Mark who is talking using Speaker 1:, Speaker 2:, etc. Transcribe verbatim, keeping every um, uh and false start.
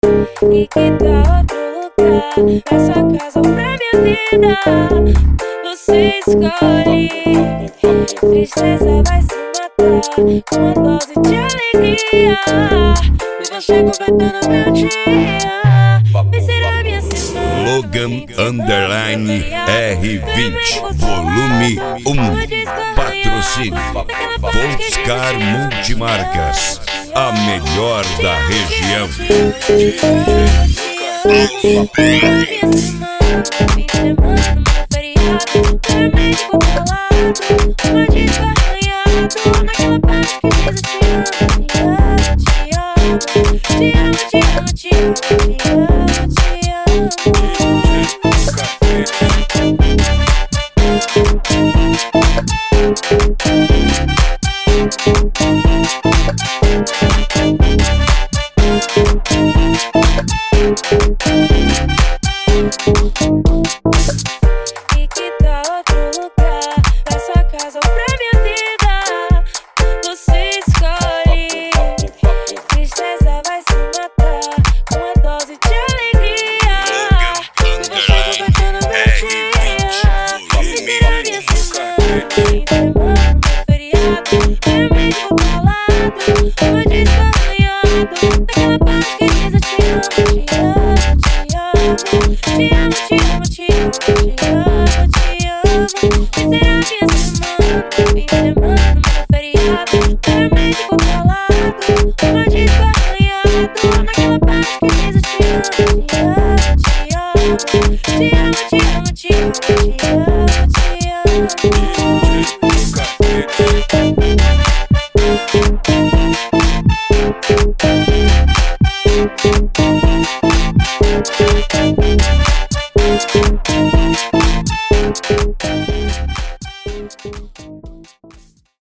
Speaker 1: E que tal outro lugar? Essa casa pra minha vida você escolhe. Tristeza vai se matar com uma dose de alegria. E você completando meu dia. Vai ser a minha semana.
Speaker 2: Logan Underline R vinte Volume um. Patrocínio Volkscar Multimarcas, a melhor da região.
Speaker 1: E que tal outro lugar? Essa casa pra minha vida você escolhe. Tristeza vai se matar com uma dose de alegria. E você completando meu dia. Vai ser a minha semana. Fim de semana, feriado, vermelho bolado, uma disco arranhado, daquela parte que diz eu te amo, te amo, te amo, te amo, te amo, te amo, te amo, te amo. Vai ser a minha semana, fim de semana, feriado, vermelho bolado, uma disco arranhado, daquela parte que diz eu te amo, te amo, te amo, te amo, te amo, te amo, te amo, te amo. Thank you.